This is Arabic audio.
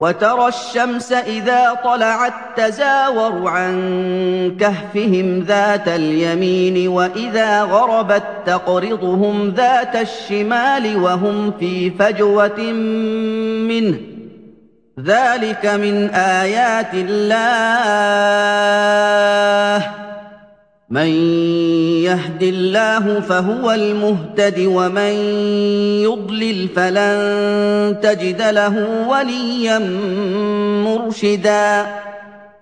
وترى الشمس إذا طلعت تزاور عن كهفهم ذات اليمين وإذا غربت تقرضهم ذات الشمال وهم في فجوة منه ذلك من آيات الله من يهد الله فهو المهتد ومن يضلل فلن تجد له وليا مرشدا